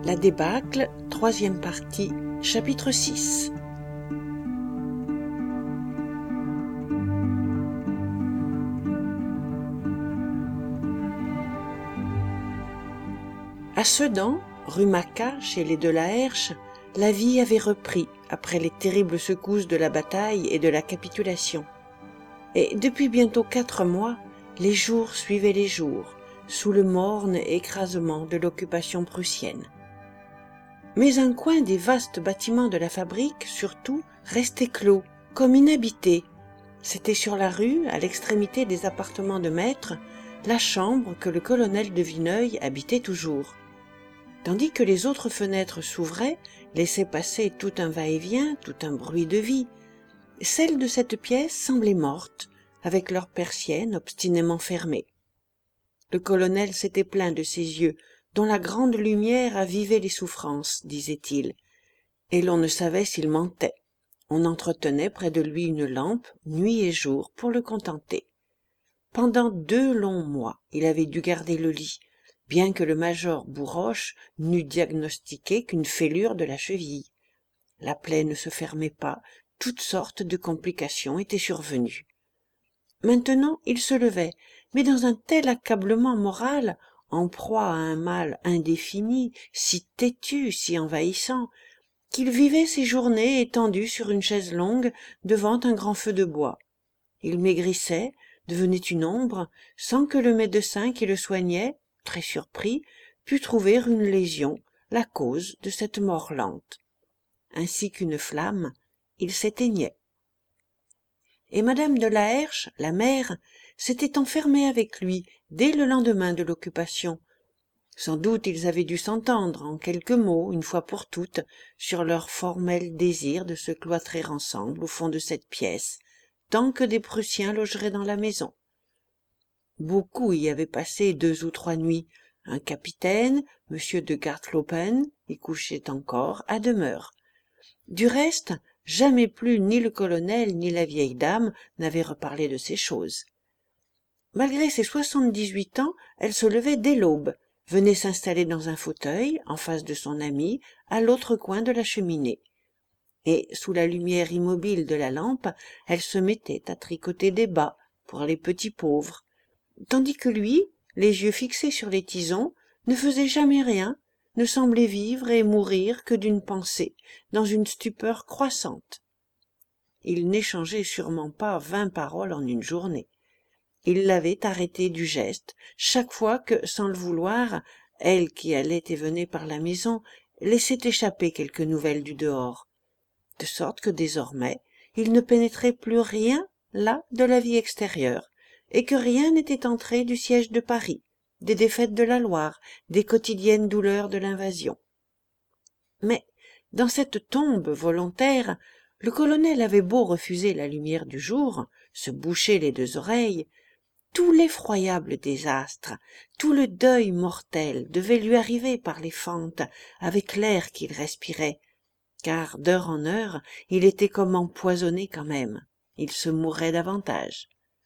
La débâcle, troisième partie, chapitre 6. À Sedan, rue Macquart, chez les de la Herche, la vie avait repris après les terribles secousses de la bataille et de la capitulation. Et depuis bientôt 4 mois, les jours suivaient les jours, sous le morne écrasement de l'occupation prussienne. Mais un coin des vastes bâtiments de la fabrique, surtout, restait clos, comme inhabité. C'était sur la rue, à l'extrémité des appartements de maître, la chambre que le colonel de Vineuil habitait toujours. Tandis que les autres fenêtres s'ouvraient, laissaient passer tout un va-et-vient, tout un bruit de vie, celles de cette pièce semblaient mortes, avec leurs persiennes obstinément fermées. Le colonel s'était plaint de ses yeux, dont la grande lumière avivait les souffrances, disait-il, et l'on ne savait s'il mentait. On entretenait près de lui une lampe, nuit et jour, pour le contenter. Pendant 2 longs mois, il avait dû garder le lit, bien que le major Bourroche n'eût diagnostiqué qu'une fêlure de la cheville. La plaie ne se fermait pas, toutes sortes de complications étaient survenues. Maintenant, il se levait, mais dans un tel accablement moral, en proie à un mal indéfini, si têtu, si envahissant, qu'il vivait ses journées étendu sur une chaise longue devant un grand feu de bois. Il maigrissait, devenait une ombre, sans que le médecin qui le soignait, très surpris, pût trouver une lésion, la cause de cette mort lente. Ainsi qu'une flamme, il s'éteignait. Et madame de la Herche, la mère, s'était enfermée avec lui dès le lendemain de l'occupation. Sans doute ils avaient dû s'entendre en quelques mots, une fois pour toutes, sur leur formel désir de se cloîtrer ensemble au fond de cette pièce, tant que des Prussiens logeraient dans la maison. Beaucoup y avaient passé 2 ou 3 nuits. Un capitaine, M. de Gartlopen, y couchait encore, à demeure. Du reste, jamais plus ni le colonel ni la vieille dame n'avaient reparlé de ces choses. Malgré ses 78 ans, elle se levait dès l'aube, venait s'installer dans un fauteuil, en face de son ami, à l'autre coin de la cheminée. Et, sous la lumière immobile de la lampe, elle se mettait à tricoter des bas pour les petits pauvres, tandis que lui, les yeux fixés sur les tisons, ne faisait jamais rien, ne semblait vivre et mourir que d'une pensée, dans une stupeur croissante. Il n'échangeait sûrement pas 20 paroles en une journée. Il l'avait arrêté du geste, chaque fois que, sans le vouloir, elle qui allait et venait par la maison, laissait échapper quelque nouvelle du dehors, de sorte que désormais, il ne pénétrait plus rien là de la vie extérieure, et que rien n'était entré du siège de Paris, des défaites de la Loire, des quotidiennes douleurs de l'invasion. Mais, dans cette tombe volontaire, le colonel avait beau refuser la lumière du jour, se boucher les 2 oreilles, tout l'effroyable désastre, tout le deuil mortel devait lui arriver par les fentes, avec l'air qu'il respirait, car d'heure en heure, il était comme empoisonné quand même, il se mourait davantage.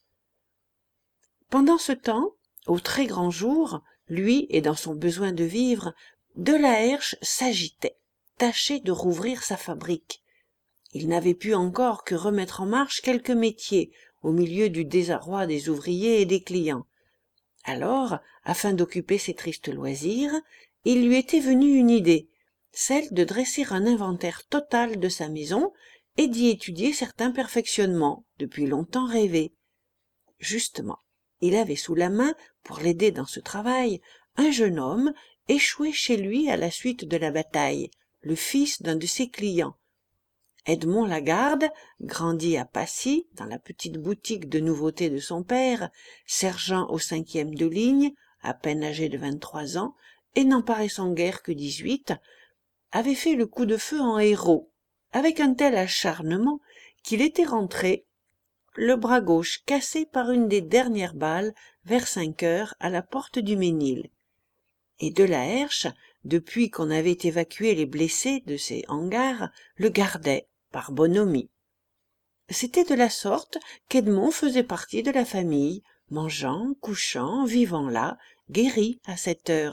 Pendant ce temps, au très grand jour, lui et dans son besoin de vivre, de la Herche s'agitait, tâchait de rouvrir sa fabrique. Il n'avait pu encore que remettre en marche quelques métiers, au milieu du désarroi des ouvriers et des clients. Alors, afin d'occuper ses tristes loisirs, il lui était venu une idée, celle de dresser un inventaire total de sa maison et d'y étudier certains perfectionnements, depuis longtemps rêvés. Justement, il avait sous la main, pour l'aider dans ce travail, un jeune homme échoué chez lui à la suite de la bataille, le fils d'un de ses clients. Edmond Lagarde, grandi à Passy, dans la petite boutique de nouveautés de son père, sergent au 5e de ligne, à peine âgé de 23 ans, et n'en paraissant guère que 18, avait fait le coup de feu en héros, avec un tel acharnement qu'il était rentré, le bras gauche cassé par une des dernières balles, vers 5 heures, à la porte du Ménil. Et de la Herche, depuis qu'on avait évacué les blessés de ses hangars, le gardait, par bonhomie. C'était de la sorte qu'Edmond faisait partie de la famille, mangeant, couchant, vivant là, guéri à cette heure,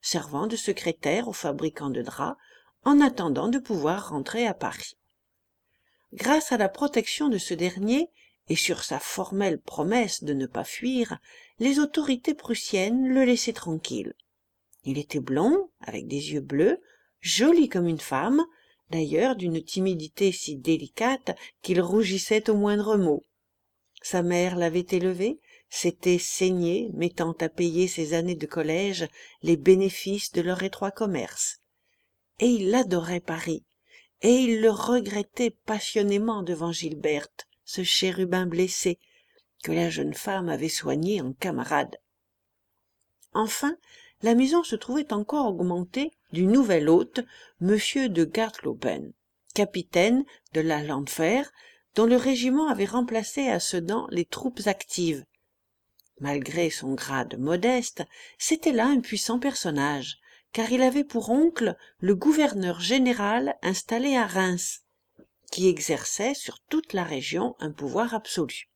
servant de secrétaire au fabricant de draps, en attendant de pouvoir rentrer à Paris. Grâce à la protection de ce dernier, et sur sa formelle promesse de ne pas fuir, les autorités prussiennes le laissaient tranquille. Il était blond, avec des yeux bleus, joli comme une femme, d'ailleurs d'une timidité si délicate qu'il rougissait au moindre mot. Sa mère l'avait élevé, s'était saignée, mettant à payer ses années de collège les bénéfices de leur étroit commerce. Et il adorait Paris, et il le regrettait passionnément devant Gilberte, ce chérubin blessé, que la jeune femme avait soigné en camarade. Enfin, la maison se trouvait encore augmentée du nouvel hôte, M. de Gartlopen, capitaine de la Landwehr, dont le régiment avait remplacé à Sedan les troupes actives. Malgré son grade modeste, c'était là un puissant personnage, car il avait pour oncle le gouverneur général installé à Reims, qui exerçait sur toute la région un pouvoir absolu.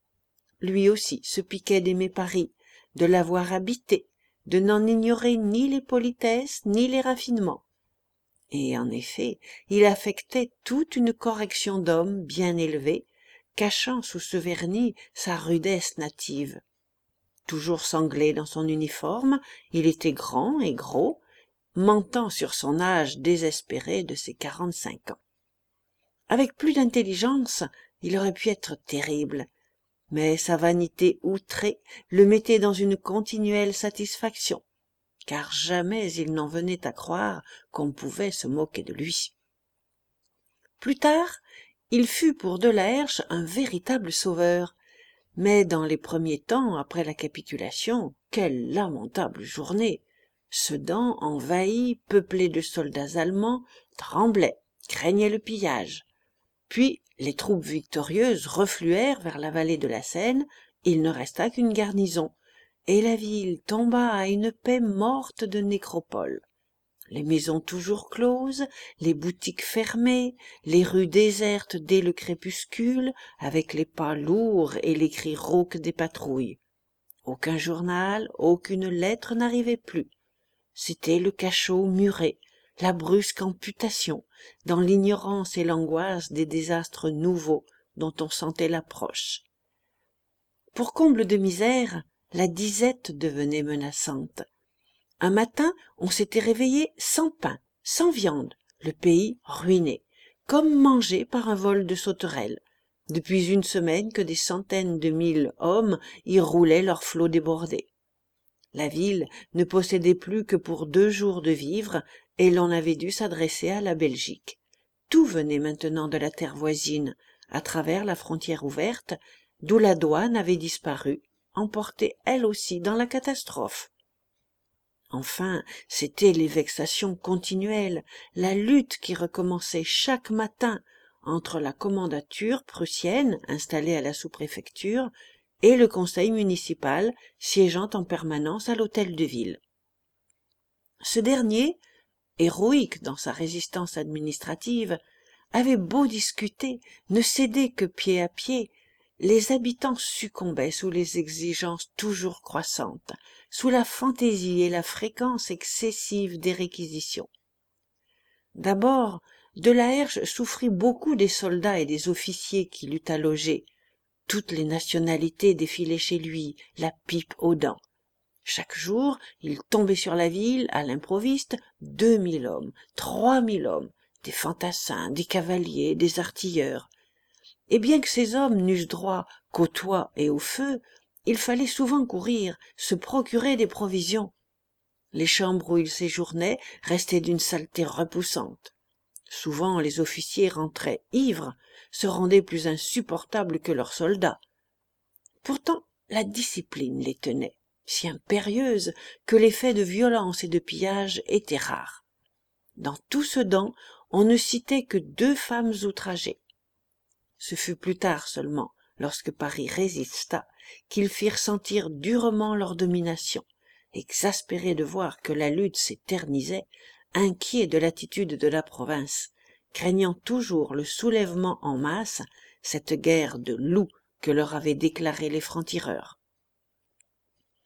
Lui aussi se piquait d'aimer Paris, de l'avoir habité, de n'en ignorer ni les politesses ni les raffinements. Et en effet, il affectait toute une correction d'homme bien élevé, cachant sous ce vernis sa rudesse native. Toujours sanglé dans son uniforme, il était grand et gros, mentant sur son âge désespéré de ses 45 ans. Avec plus d'intelligence, il aurait pu être terrible, mais sa vanité outrée le mettait dans une continuelle satisfaction, car jamais il n'en venait à croire qu'on pouvait se moquer de lui. Plus tard, il fut pour de la Herche un véritable sauveur, mais dans les premiers temps après la capitulation, quelle lamentable journée! Sedan, envahi, peuplé de soldats allemands, tremblait, craignait le pillage. Puis les troupes victorieuses refluèrent vers la vallée de la Seine, il ne resta qu'une garnison, et la ville tomba à une paix morte de nécropole. Les maisons toujours closes, les boutiques fermées, les rues désertes dès le crépuscule, avec les pas lourds et les cris rauques des patrouilles. Aucun journal, aucune lettre n'arrivait plus. C'était le cachot muré, la brusque amputation, dans l'ignorance et l'angoisse des désastres nouveaux dont on sentait l'approche. Pour comble de misère, la disette devenait menaçante. Un matin, on s'était réveillé sans pain, sans viande, le pays ruiné, comme mangé par un vol de sauterelles. Depuis une semaine que des centaines de mille hommes y roulaient leurs flots débordés. La ville ne possédait plus que pour 2 jours de vivres, et l'on avait dû s'adresser à la Belgique. Tout venait maintenant de la terre voisine, à travers la frontière ouverte, d'où la douane avait disparu, emportée elle aussi dans la catastrophe. Enfin, c'étaient les vexations continuelles, la lutte qui recommençait chaque matin entre la commandature prussienne installée à la sous-préfecture et le conseil municipal siégeant en permanence à l'hôtel de ville. Ce dernier, héroïque dans sa résistance administrative, avait beau discuter, ne cédait que pied à pied, les habitants succombaient sous les exigences toujours croissantes, sous la fantaisie et la fréquence excessive des réquisitions. D'abord, de la Herche souffrit beaucoup des soldats et des officiers qu'il eut à loger. Toutes les nationalités défilaient chez lui, la pipe aux dents. Chaque jour, il tombait sur la ville, à l'improviste, 2000 hommes, 3000 hommes, des fantassins, des cavaliers, des artilleurs. Et bien que ces hommes n'eussent droit qu'au toit et au feu, il fallait souvent courir, se procurer des provisions. Les chambres où ils séjournaient restaient d'une saleté repoussante. Souvent les officiers rentraient ivres, se rendaient plus insupportables que leurs soldats. Pourtant la discipline les tenait, si impérieuse que les faits de violence et de pillage étaient rares. Dans tout Sedan, on ne citait que 2 femmes outragées. Ce fut plus tard seulement, lorsque Paris résista, qu'ils firent sentir durement leur domination, exaspérés de voir que la lutte s'éternisait, inquiets de l'attitude de la province, craignant toujours le soulèvement en masse, cette guerre de loups que leur avaient déclarée les francs-tireurs.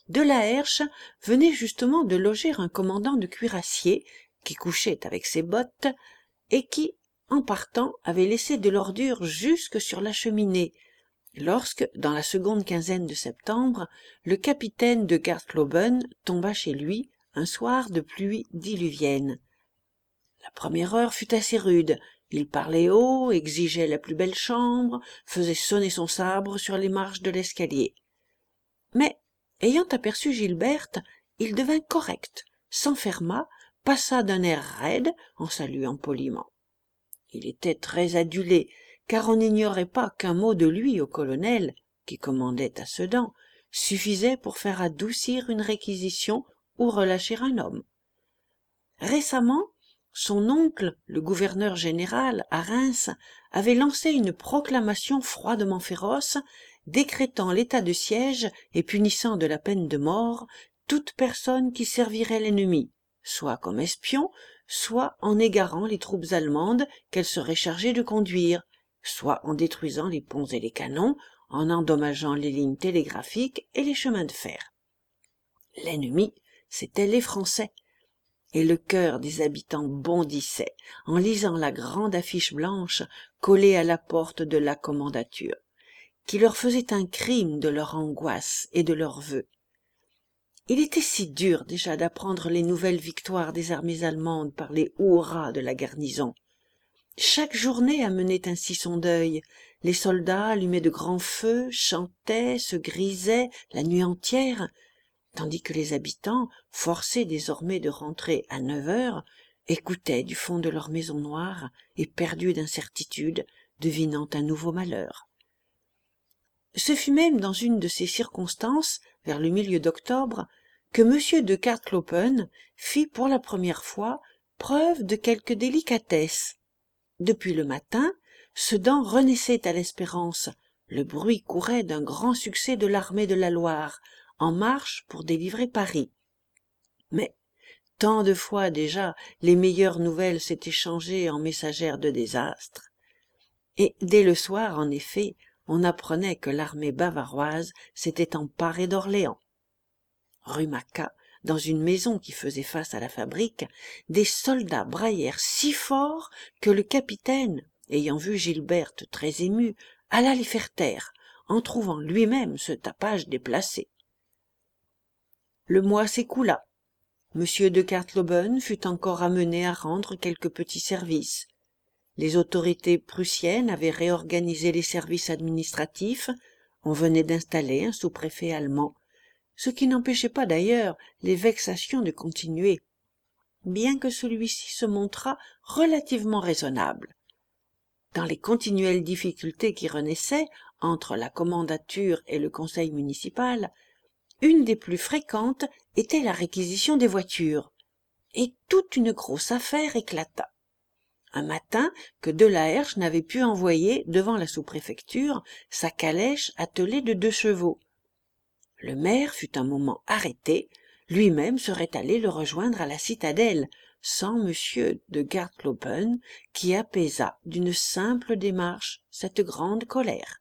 De la Herche venait justement de loger un commandant de cuirassiers qui couchait avec ses bottes et qui, en partant, avait laissé de l'ordure jusque sur la cheminée, lorsque, dans la seconde quinzaine de septembre, le capitaine de Gartloben tomba chez lui un soir de pluie diluvienne. La première heure fut assez rude. Il parlait haut, exigeait la plus belle chambre, faisait sonner son sabre sur les marches de l'escalier. Mais, ayant aperçu Gilberte, il devint correct, s'enferma, passa d'un air raide en saluant poliment. Il était très adulé, car on n'ignorait pas qu'un mot de lui au colonel, qui commandait à Sedan, suffisait pour faire adoucir une réquisition ou relâcher un homme. Récemment, son oncle, le gouverneur général, à Reims, avait lancé une proclamation froidement féroce, décrétant l'état de siège et punissant de la peine de mort toute personne qui servirait l'ennemi, soit comme espion, soit en égarant les troupes allemandes qu'elle serait chargée de conduire, soit en détruisant les ponts et les canons, en endommageant les lignes télégraphiques et les chemins de fer. L'ennemi, c'étaient les Français, et le cœur des habitants bondissait en lisant la grande affiche blanche collée à la porte de la commandature, qui leur faisait un crime de leur angoisse et de leurs vœux. Il était si dur déjà d'apprendre les nouvelles victoires des armées allemandes par les hurrahs de la garnison. Chaque journée amenait ainsi son deuil. Les soldats allumaient de grands feux, chantaient, se grisaient la nuit entière, tandis que les habitants, forcés désormais de rentrer à 9 heures, écoutaient du fond de leur maison noire et perdus d'incertitude, devinant un nouveau malheur. Ce fut même dans une de ces circonstances, vers le milieu d'octobre, que M. de Gartlopen fit pour la première fois preuve de quelque délicatesse. Depuis le matin, Sedan renaissait à l'espérance. Le bruit courait d'un grand succès de l'armée de la Loire, en marche pour délivrer Paris. Mais tant de fois déjà les meilleures nouvelles s'étaient changées en messagères de désastre. Et dès le soir, en effet, on apprenait que l'armée bavaroise s'était emparée d'Orléans. Rue Macquart, dans une maison qui faisait face à la fabrique, des soldats braillèrent si fort que le capitaine, ayant vu Gilberte très émue, alla les faire taire, en trouvant lui-même ce tapage déplacé. Le mois s'écoula. M. de Gartloben fut encore amené à rendre quelques petits services. Les autorités prussiennes avaient réorganisé les services administratifs, on venait d'installer un sous-préfet allemand, ce qui n'empêchait pas d'ailleurs les vexations de continuer, bien que celui-ci se montrât relativement raisonnable. Dans les continuelles difficultés qui renaissaient entre la commandature et le conseil municipal, une des plus fréquentes était la réquisition des voitures, et toute une grosse affaire éclata. Un matin que de la Herche n'avait pu envoyer devant la sous-préfecture sa calèche attelée de 2 chevaux. Le maire fut un moment arrêté, lui-même serait allé le rejoindre à la citadelle, sans M. de Gartlopen, qui apaisa d'une simple démarche cette grande colère.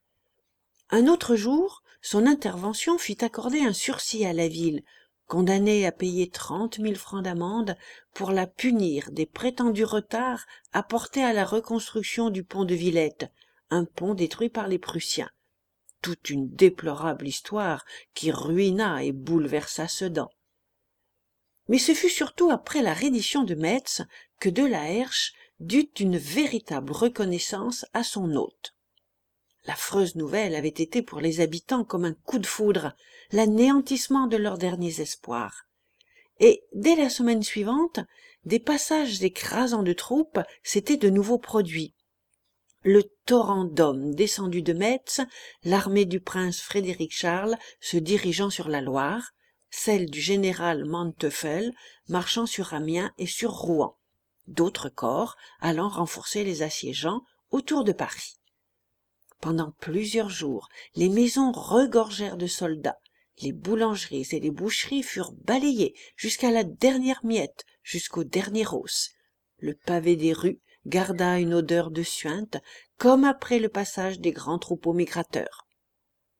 Un autre jour, son intervention fit accorder un sursis à la ville, condamnée à payer 30 000 francs d'amende pour la punir des prétendus retards apportés à la reconstruction du pont de Villette, un pont détruit par les Prussiens. Toute une déplorable histoire qui ruina et bouleversa Sedan. Mais ce fut surtout après la reddition de Metz que de la Herche dut une véritable reconnaissance à son hôte. L'affreuse nouvelle avait été pour les habitants comme un coup de foudre, l'anéantissement de leurs derniers espoirs. Et dès la semaine suivante, des passages écrasants de troupes s'étaient de nouveau produits. Le torrent d'hommes descendu de Metz, l'armée du prince Frédéric-Charles se dirigeant sur la Loire, celle du général Manteuffel marchant sur Amiens et sur Rouen, d'autres corps allant renforcer les assiégeants autour de Paris. Pendant plusieurs jours, les maisons regorgèrent de soldats, les boulangeries et les boucheries furent balayées jusqu'à la dernière miette, jusqu'au dernier os. Le pavé des rues garda une odeur de suinte, comme après le passage des grands troupeaux migrateurs.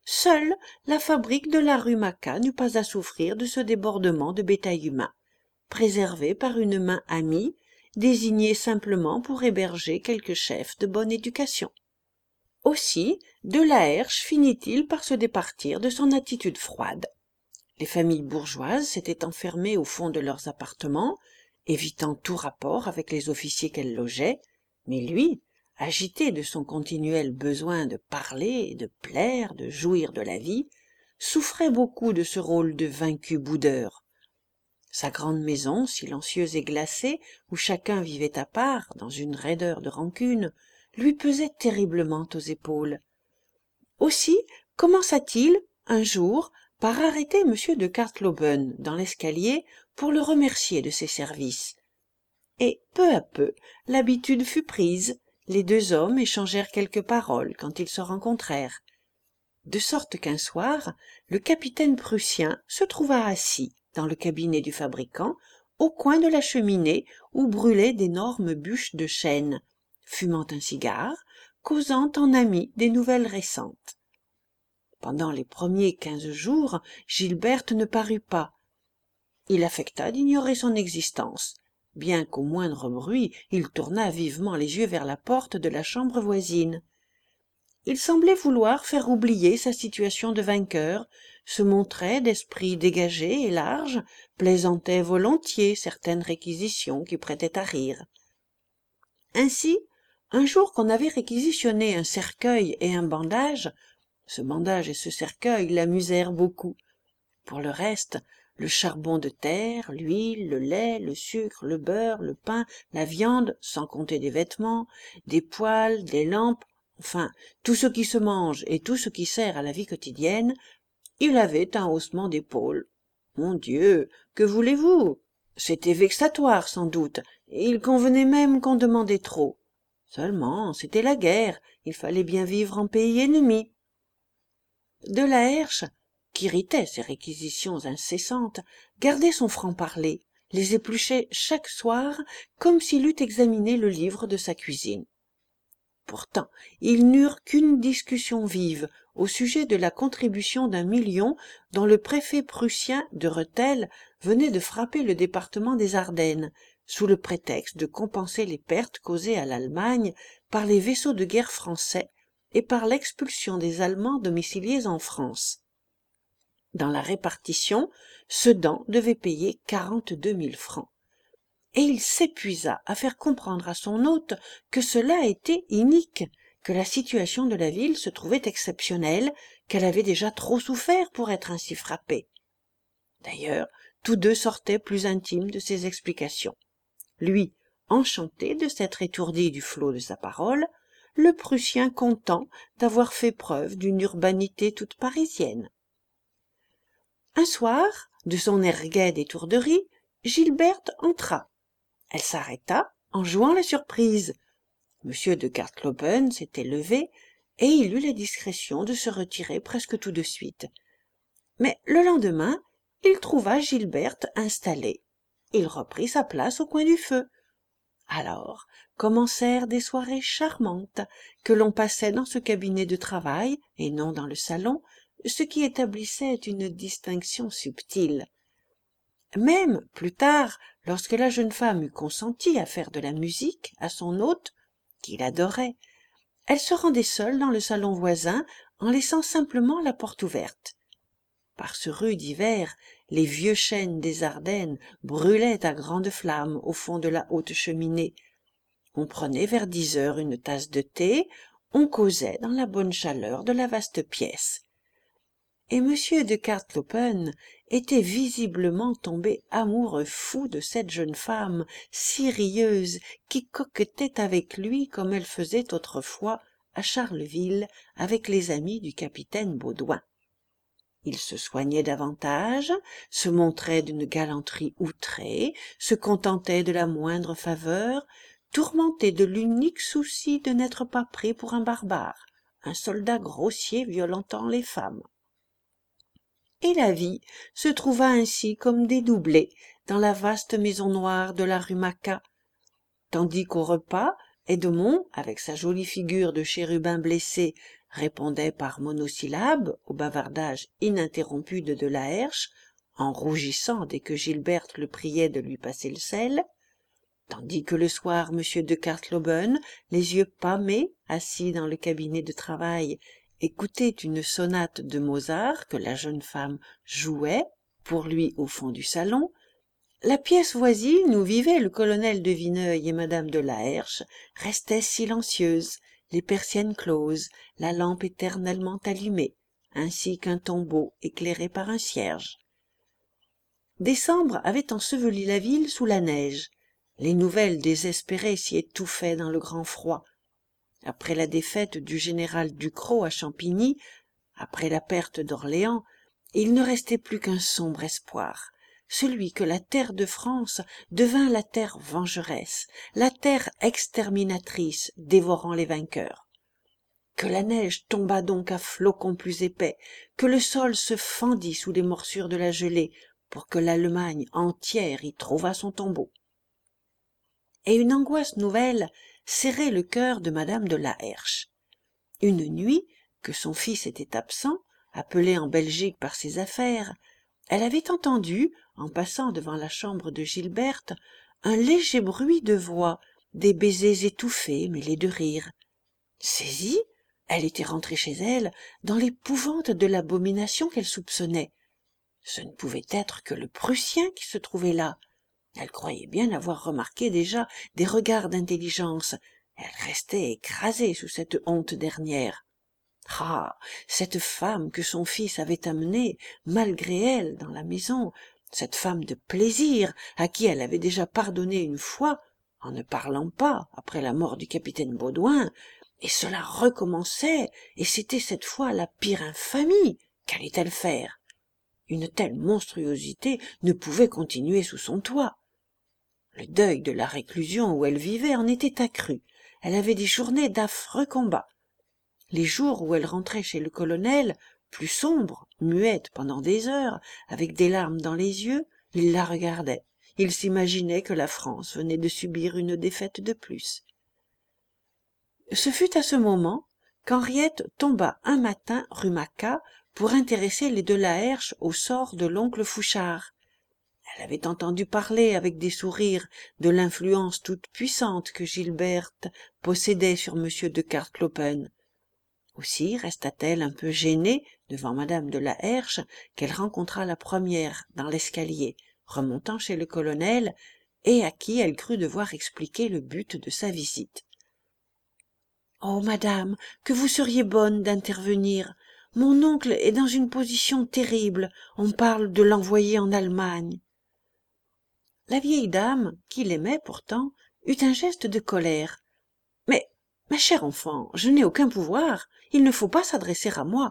Seule la fabrique de la rue Macquart n'eut pas à souffrir de ce débordement de bétail humain, préservé par une main amie, désignée simplement pour héberger quelques chefs de bonne éducation. Aussi, de la Herche finit-il par se départir de son attitude froide. Les familles bourgeoises s'étaient enfermées au fond de leurs appartements, évitant tout rapport avec les officiers qu'elles logeaient, mais lui, agité de son continuel besoin de parler, de plaire, de jouir de la vie, souffrait beaucoup de ce rôle de vaincu boudeur. Sa grande maison, silencieuse et glacée, où chacun vivait à part, dans une raideur de rancune, lui pesait terriblement aux épaules. Aussi commença-t-il, un jour, par arrêter M. de Cartloben dans l'escalier pour le remercier de ses services. Et peu à peu, l'habitude fut prise, les deux hommes échangèrent quelques paroles quand ils se rencontrèrent. De sorte qu'un soir, le capitaine prussien se trouva assis dans le cabinet du fabricant, au coin de la cheminée où brûlaient d'énormes bûches de chêne, fumant un cigare, causant en ami des nouvelles récentes. Pendant les premiers 15 jours, Gilberte ne parut pas. Il affecta d'ignorer son existence, bien qu'au moindre bruit il tournât vivement les yeux vers la porte de la chambre voisine. Il semblait vouloir faire oublier sa situation de vainqueur, se montrait d'esprit dégagé et large, plaisantait volontiers certaines réquisitions qui prêtaient à rire. Ainsi, un jour qu'on avait réquisitionné un cercueil et un bandage, ce bandage et ce cercueil l'amusèrent beaucoup. Pour le reste, le charbon de terre, l'huile, le lait, le sucre, le beurre, le pain, la viande, sans compter des vêtements, des poêles, des lampes, enfin, tout ce qui se mange et tout ce qui sert à la vie quotidienne, il avait un haussement d'épaules. Mon Dieu, que voulez-vous? C'était vexatoire, sans doute, et il convenait même qu'on demandait trop. Seulement, c'était la guerre, il fallait bien vivre en pays ennemi. De la Herche, qu'irritaient ces réquisitions incessantes, gardait son franc-parler, les épluchait chaque soir comme s'il eût examiné le livre de sa cuisine. Pourtant, ils n'eurent qu'une discussion vive au sujet de la contribution d'1 million dont le préfet prussien de Rethel venait de frapper le département des Ardennes, sous le prétexte de compenser les pertes causées à l'Allemagne par les vaisseaux de guerre français et par l'expulsion des Allemands domiciliés en France. Dans la répartition, Sedan devait payer 42 000 francs. Et il s'épuisa à faire comprendre à son hôte que cela était inique, que la situation de la ville se trouvait exceptionnelle, qu'elle avait déjà trop souffert pour être ainsi frappée. D'ailleurs, tous deux sortaient plus intimes de ces explications. Lui, enchanté de s'être étourdi du flot de sa parole, le Prussien content d'avoir fait preuve d'une urbanité toute parisienne. Un soir, de son air gai d'étourderie, Gilberte entra. Elle s'arrêta en jouant la surprise. M. de Cartlopen s'était levé et il eut la discrétion de se retirer presque tout de suite. Mais le lendemain, il trouva Gilberte installée. Il reprit sa place au coin du feu. Alors commencèrent des soirées charmantes que l'on passait dans ce cabinet de travail et non dans le salon, ce qui établissait une distinction subtile. Même, plus tard, lorsque la jeune femme eut consenti à faire de la musique à son hôte, qu'il adorait, elle se rendait seule dans le salon voisin en laissant simplement la porte ouverte. Par ce rude hiver, les vieux chênes des Ardennes brûlaient à grandes flammes au fond de la haute cheminée. On prenait vers 10 heures une tasse de thé, on causait dans la bonne chaleur de la vaste pièce. Et M. de Cartlopen était visiblement tombé amoureux fou de cette jeune femme si rieuse qui coquetait avec lui comme elle faisait autrefois à Charleville avec les amis du capitaine Baudouin. Il se soignait davantage, se montrait d'une galanterie outrée, se contentait de la moindre faveur, tourmenté de l'unique souci de n'être pas pris pour un barbare, un soldat grossier violentant les femmes. Et la vie se trouva ainsi comme dédoublée dans la vaste maison noire de la rue Macquart, tandis qu'au repas, Edmond, avec sa jolie figure de chérubin blessé, répondait par monosyllabes au bavardage ininterrompu de la Hersch, en rougissant dès que Gilberte le priait de lui passer le sel, tandis que le soir m de Cartloben, les yeux pâmés, assis dans le cabinet de travail, écoutait une sonate de Mozart que la jeune femme jouait pour lui au fond du salon. La pièce voisine où vivaient le colonel de Vineuil et madame de la Hersch restait silencieuse, les persiennes closes, la lampe éternellement allumée, ainsi qu'un tombeau éclairé par un cierge. Décembre avait enseveli la ville sous la neige. Les nouvelles désespérées s'y étouffaient dans le grand froid. Après la défaite du général Ducrot à Champigny, après la perte d'Orléans, il ne restait plus qu'un sombre espoir, celui que la terre de France devint la terre vengeresse, la terre exterminatrice dévorant les vainqueurs. Que la neige tombât donc à flocons plus épais, que le sol se fendît sous les morsures de la gelée, pour que l'Allemagne entière y trouvât son tombeau. Et une angoisse nouvelle serrait le cœur de madame de la Hersch. Une nuit, que son fils était absent, appelé en Belgique par ses affaires, elle avait entendu, en passant devant la chambre de Gilberte, un léger bruit de voix, des baisers étouffés mêlés de rires. Saisie, elle était rentrée chez elle dans l'épouvante de l'abomination qu'elle soupçonnait. Ce ne pouvait être que le Prussien qui se trouvait là. Elle croyait bien avoir remarqué déjà des regards d'intelligence. Elle restait écrasée sous cette honte dernière. Ah, cette femme que son fils avait amenée, malgré elle, dans la maison, cette femme de plaisir, à qui elle avait déjà pardonné une fois, en ne parlant pas, après la mort du capitaine Baudouin, et cela recommençait, et c'était cette fois la pire infamie. Qu'allait-elle faire? Une telle monstruosité ne pouvait continuer sous son toit. Le deuil de la réclusion où elle vivait en était accru. Elle avait des journées d'affreux combats. Les jours où elle rentrait chez le colonel, plus sombre, muette pendant des heures, avec des larmes dans les yeux, il la regardait. Il s'imaginait que la France venait de subir une défaite de plus. Ce fut à ce moment qu'Henriette tomba un matin rue Macquart pour intéresser les de la Hersch au sort de l'oncle Fouchard. Elle avait entendu parler avec des sourires de l'influence toute puissante que Gilberte possédait sur m de Cartlopen. Aussi resta-t-elle un peu gênée devant madame de la Hersch, qu'elle rencontra la première dans l'escalier, remontant chez le colonel, et à qui elle crut devoir expliquer le but de sa visite. « Oh, madame, que vous seriez bonne d'intervenir. Mon oncle est dans une position terrible. On parle de l'envoyer en Allemagne. » La vieille dame, qui l'aimait pourtant, eut un geste de colère. « Mais, ma chère enfant, je n'ai aucun pouvoir. Il ne faut pas s'adresser à moi. »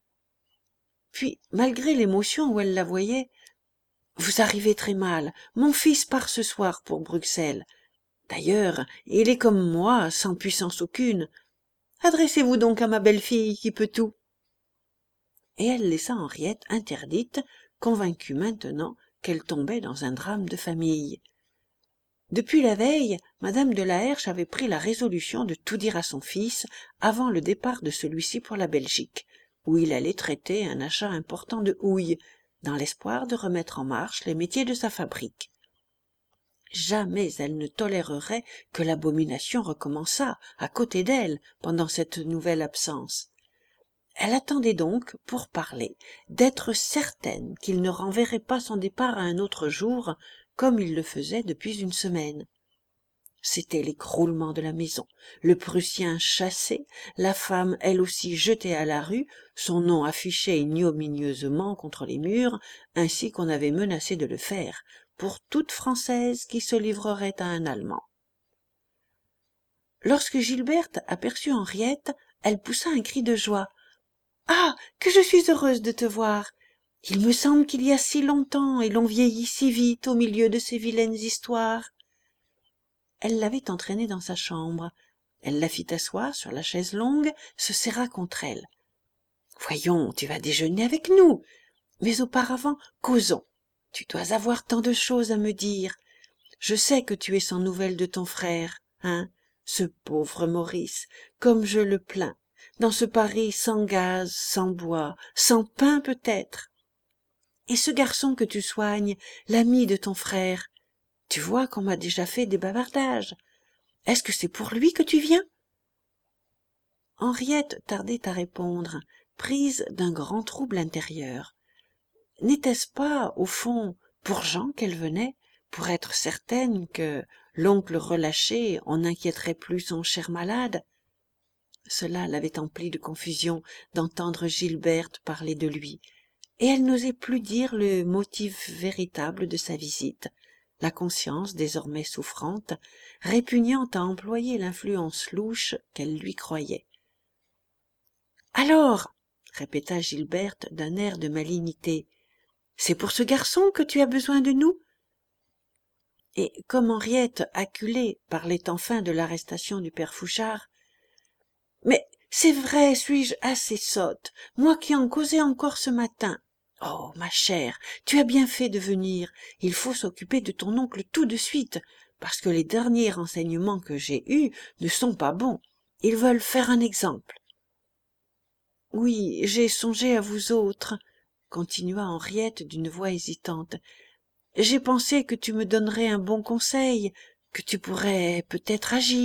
Puis, malgré l'émotion où elle la voyait, « Vous arrivez très mal. Mon fils part ce soir pour Bruxelles. D'ailleurs, il est comme moi, sans puissance aucune. Adressez-vous donc à ma belle-fille qui peut tout. » Et elle laissa Henriette interdite, convaincue maintenant qu'elle tombait dans un drame de famille. Depuis la veille, madame de la Hersch avait pris la résolution de tout dire à son fils avant le départ de celui-ci pour la Belgique, où il allait traiter un achat important de houille, dans l'espoir de remettre en marche les métiers de sa fabrique. Jamais elle ne tolérerait que l'abomination recommençât à côté d'elle pendant cette nouvelle absence. Elle attendait donc, pour parler, d'être certaine qu'il ne renverrait pas son départ à un autre jour, comme il le faisait depuis une semaine. C'était l'écroulement de la maison, le Prussien chassé, la femme elle aussi jetée à la rue, son nom affiché ignominieusement contre les murs, ainsi qu'on avait menacé de le faire, pour toute Française qui se livrerait à un Allemand. Lorsque Gilberte aperçut Henriette, elle poussa un cri de joie. « Ah, que je suis heureuse de te voir! Il me semble qu'il y a si longtemps et l'on vieillit si vite au milieu de ces vilaines histoires. » Elle l'avait entraînée dans sa chambre. Elle la fit asseoir sur la chaise longue, se serra contre elle. « Voyons, tu vas déjeuner avec nous. Mais auparavant, causons. Tu dois avoir tant de choses à me dire. Je sais que tu es sans nouvelles de ton frère, hein, ce pauvre Maurice, comme je le plains. dans ce Paris sans gaz, sans bois, sans pain peut-être. Et ce garçon que tu soignes, l'ami de ton frère, tu vois qu'on m'a déjà fait des bavardages. Est-ce que c'est pour lui que tu viens ?» Henriette tardait à répondre, prise d'un grand trouble intérieur. N'était-ce pas, au fond, pour Jean qu'elle venait, pour être certaine que, l'oncle relâché, on n'inquiéterait plus son cher malade? Cela l'avait emplie de confusion d'entendre Gilberte parler de lui, et elle n'osait plus dire le motif véritable de sa visite, la conscience désormais souffrante, répugnant à employer l'influence louche qu'elle lui croyait. « Alors, répéta Gilberte d'un air de malignité, c'est pour ce garçon que tu as besoin de nous ? » Et comme Henriette, acculée, parlait enfin de l'arrestation du père Fouchard, « Mais c'est vrai, suis-je assez sotte, moi qui en causais encore ce matin. Oh, ma chère, tu as bien fait de venir, il faut s'occuper de ton oncle tout de suite, parce que les derniers renseignements que j'ai eus ne sont pas bons, ils veulent faire un exemple. » « Oui, j'ai songé à vous autres, » continua Henriette d'une voix hésitante. « J'ai pensé que tu me donnerais un bon conseil, que tu pourrais peut-être agir. »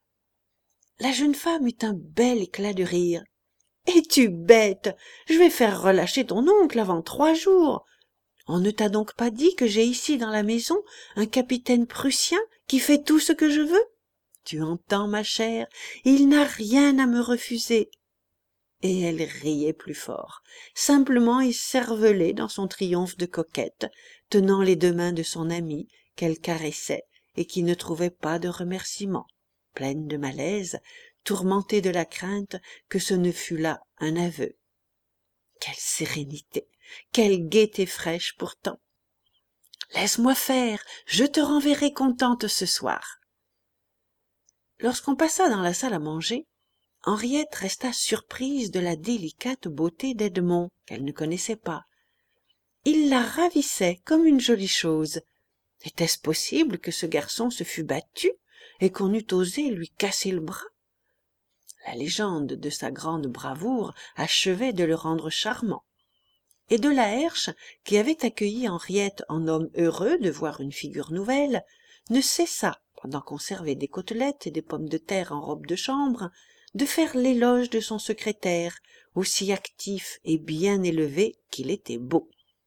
La jeune femme eut un bel éclat de rire. « Es-tu bête? Je vais faire relâcher ton oncle avant 3 jours. On ne t'a donc pas dit que j'ai ici dans la maison un capitaine prussien qui fait tout ce que je veux? Tu entends, ma chère, il n'a rien à me refuser. » Et elle riait plus fort, simplement écervelée dans son triomphe de coquette, tenant les 2 mains de son amie qu'elle caressait et qui ne trouvait pas de remerciements, pleine de malaise, tourmentée de la crainte que ce ne fût là un aveu. Quelle sérénité, quelle gaieté fraîche pourtant. « Laisse-moi faire, je te renverrai contente ce soir. » Lorsqu'on passa dans la salle à manger, Henriette resta surprise de la délicate beauté d'Edmond, qu'elle ne connaissait pas. Il la ravissait comme une jolie chose. Était-ce possible que ce garçon se fût battu et qu'on eût osé lui casser le bras? La légende de sa grande bravoure achevait de le rendre charmant. Et de la Herche, qui avait accueilli Henriette en homme heureux de voir une figure nouvelle, ne cessa, pendant qu'on servait des côtelettes et des pommes de terre en robe de chambre, de faire l'éloge de son secrétaire, aussi actif et bien élevé qu'il était beau.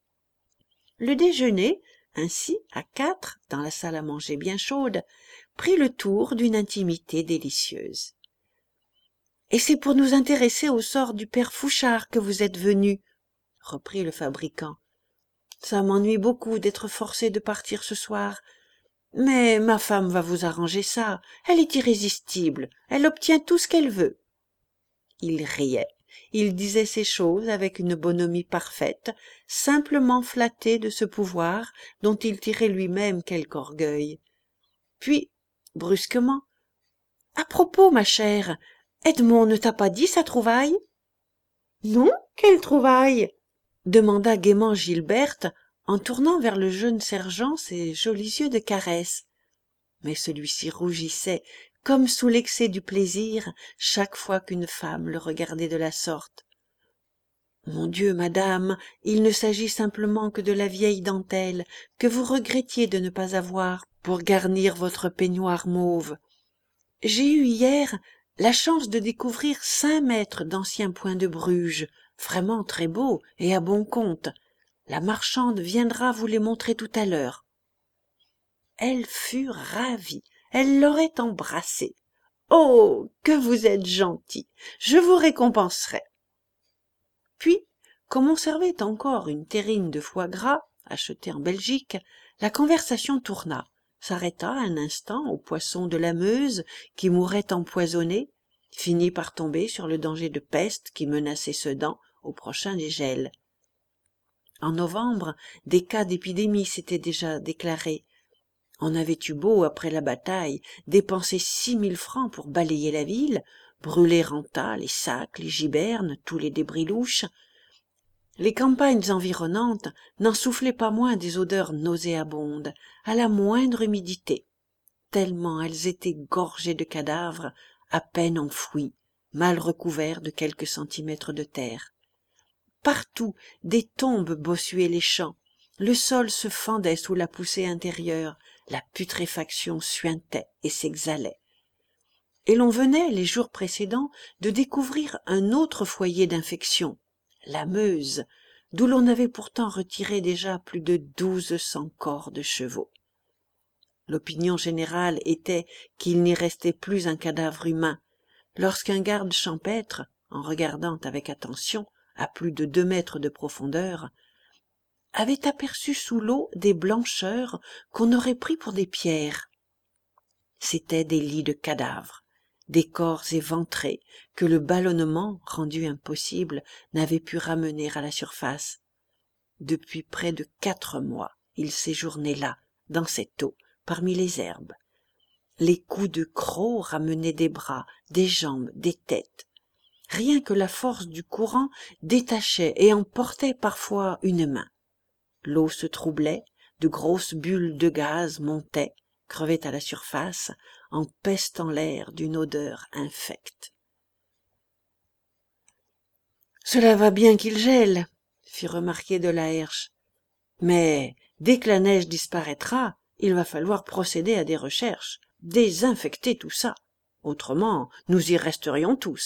Le déjeuner, ainsi, à 4, dans la salle à manger bien chaude, prit le tour d'une intimité délicieuse. « Et c'est pour nous intéresser au sort du père Fouchard que vous êtes venu, » reprit le fabricant. « Ça m'ennuie beaucoup d'être forcé de partir ce soir. Mais ma femme va vous arranger ça, elle est irrésistible, elle obtient tout ce qu'elle veut. » Il riait, il disait ces choses avec une bonhomie parfaite, simplement flatté de ce pouvoir dont il tirait lui-même quelque orgueil. Puis, brusquement, « À propos, ma chère, Edmond ne t'a pas dit sa trouvaille ? » « Non, quelle trouvaille ?» demanda gaiement Gilberte, en tournant vers le jeune sergent ses jolis yeux de caresse. Mais celui-ci rougissait, comme sous l'excès du plaisir, chaque fois qu'une femme le regardait de la sorte. « Mon Dieu, madame, il ne s'agit simplement que de la vieille dentelle que vous regrettiez de ne pas avoir pour garnir votre peignoir mauve. J'ai eu hier la chance de découvrir 5 mètres d'anciens points de Bruges, vraiment très beaux et à bon compte. La marchande viendra vous les montrer tout à l'heure. » Elle fut ravie, elle l'aurait embrassé. « Oh, que vous êtes gentil, je vous récompenserai. » Puis, comme on servait encore une terrine de foie gras, achetée en Belgique, la conversation tourna, s'arrêta un instant au poisson de la Meuse qui mourait empoisonné, finit par tomber sur le danger de peste qui menaçait Sedan au prochain dégel. En novembre, des cas d'épidémie s'étaient déjà déclarés. On avait eu beau, après la bataille, dépenser 6 000 francs pour balayer la ville, brûler en tas les sacs, les gibernes, tous les débris louches. Les campagnes environnantes n'en soufflaient pas moins des odeurs nauséabondes, à la moindre humidité, tellement elles étaient gorgées de cadavres à peine enfouis, mal recouvert de quelques centimètres de terre. Partout, des tombes bossuaient les champs, le sol se fendait sous la poussée intérieure, la putréfaction suintait et s'exhalait. Et l'on venait, les jours précédents, de découvrir un autre foyer d'infection, la Meuse, d'où l'on avait pourtant retiré déjà plus de 1200 corps de chevaux. L'opinion générale était qu'il n'y restait plus un cadavre humain, lorsqu'un garde champêtre, en regardant avec attention, à plus de 2 mètres de profondeur, avait aperçu sous l'eau des blancheurs qu'on aurait pris pour des pierres. C'étaient des lits de cadavres, des corps éventrés que le ballonnement, rendu impossible, n'avait pu ramener à la surface. Depuis près de 4 mois, ils séjournaient là, dans cette eau, parmi les herbes. Les coups de croc ramenaient des bras, des jambes, des têtes. Rien que la force du courant détachait et emportait parfois une main. L'eau se troublait, de grosses bulles de gaz montaient, crevaient à la surface, empestant l'air d'une odeur infecte. « Cela va bien qu'il gèle, » fit remarquer de la Herche. « Mais dès que la neige disparaîtra, il va falloir procéder à des recherches, désinfecter tout ça. Autrement, nous y resterions tous. »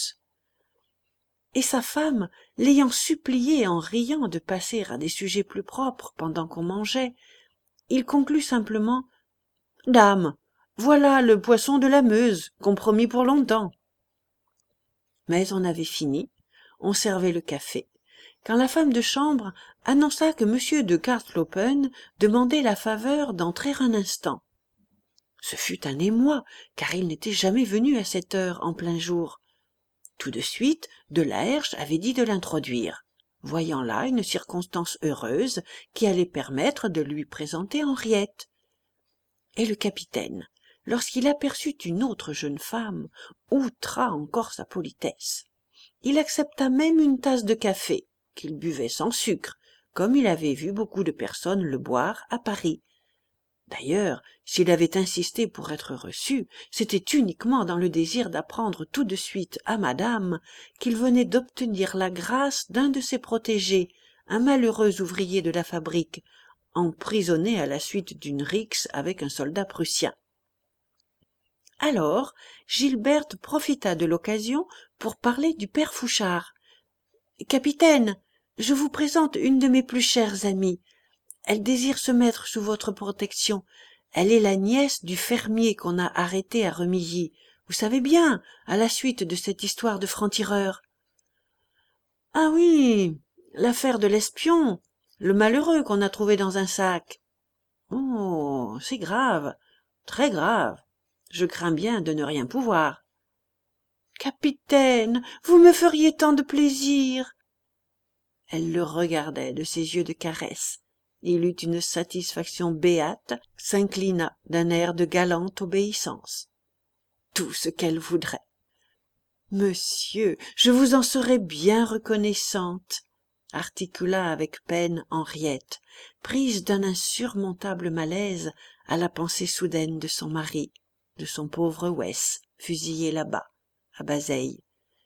Et sa femme, l'ayant supplié en riant de passer à des sujets plus propres pendant qu'on mangeait, il conclut simplement « Dame, voilà le poisson de la Meuse, compromis pour longtemps. » Mais on avait fini, on servait le café, quand la femme de chambre annonça que M. de Kartlopen demandait la faveur d'entrer un instant. Ce fut un émoi, car il n'était jamais venu à cette heure en plein jour. Tout de suite, de la Herche avait dit de l'introduire, voyant là une circonstance heureuse qui allait permettre de lui présenter Henriette. Et le capitaine, lorsqu'il aperçut une autre jeune femme, outra encore sa politesse. Il accepta même une tasse de café, qu'il buvait sans sucre, comme il avait vu beaucoup de personnes le boire à Paris. D'ailleurs, s'il avait insisté pour être reçu, c'était uniquement dans le désir d'apprendre tout de suite à madame qu'il venait d'obtenir la grâce d'un de ses protégés, un malheureux ouvrier de la fabrique, emprisonné à la suite d'une rixe avec un soldat prussien. Alors, Gilberte profita de l'occasion pour parler du père Fouchard. « Capitaine, je vous présente une de mes plus chères amies. Elle désire se mettre sous votre protection. Elle est la nièce du fermier qu'on a arrêté à Remilly. Vous savez bien, à la suite de cette histoire de franc-tireur. »« Ah oui, l'affaire de l'espion, le malheureux qu'on a trouvé dans un sac. »« Oh, c'est grave, très grave. Je crains bien de ne rien pouvoir. »« Capitaine, vous me feriez tant de plaisir. » Elle le regardait de ses yeux de caresse. Il eut une satisfaction béate, s'inclina d'un air de galante obéissance. Tout ce qu'elle voudrait. « Monsieur, je vous en serais bien reconnaissante, » articula avec peine Henriette, prise d'un insurmontable malaise à la pensée soudaine de son mari, de son pauvre Wes, fusillé là-bas, à Bazeilles.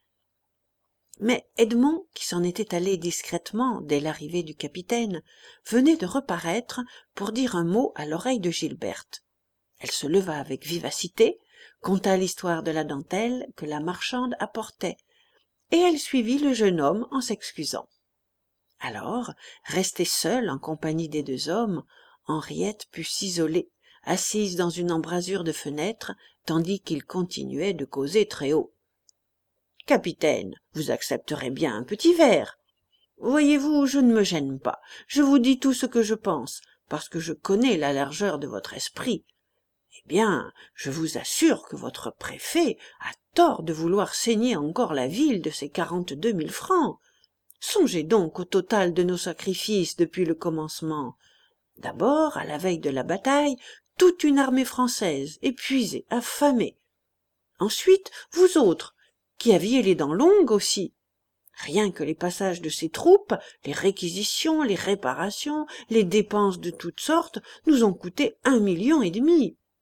Mais Edmond, qui s'en était allé discrètement dès l'arrivée du capitaine, venait de reparaître pour dire un mot à l'oreille de Gilberte. Elle se leva avec vivacité, conta l'histoire de la dentelle que la marchande apportait, et elle suivit le jeune homme en s'excusant. Alors, restée seule en compagnie des 2 hommes, Henriette put s'isoler, assise dans une embrasure de fenêtre, tandis qu'ils continuaient de causer très haut. « Capitaine, vous accepterez bien un petit verre. Voyez-vous, je ne me gêne pas. Je vous dis tout ce que je pense, parce que je connais la largeur de votre esprit. Eh bien, je vous assure que votre préfet a tort de vouloir saigner encore la ville de ses 42 000 francs. Songez donc au total de nos sacrifices depuis le commencement. D'abord, à la veille de la bataille, toute une armée française, épuisée, affamée. Ensuite, vous autres, qui aviez les dents longues aussi. Rien que les passages de ces troupes, les réquisitions, les réparations, les dépenses de toutes sortes nous ont coûté 1,5 million.